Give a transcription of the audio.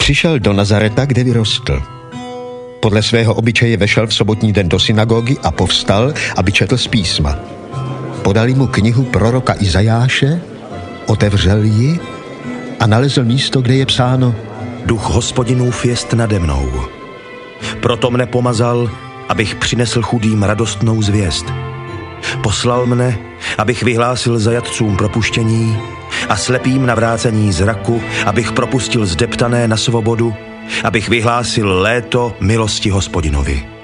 Přišel do Nazareta, kde vyrostl. Podle svého obyčeje vešel v sobotní den do synagogy a povstal, aby četl z písma. Podali mu knihu proroka Izajáše, otevřel ji a nalezl místo, kde je psáno: Duch Hospodinův jest nade mnou. Proto mne pomazal, abych přinesl chudým radostnou zvěst. Poslal mne, abych vyhlásil zajatcům propuštění a slepým navrácení zraku, abych propustil zdeptané na svobodu, abych vyhlásil léto milosti Hospodinovi.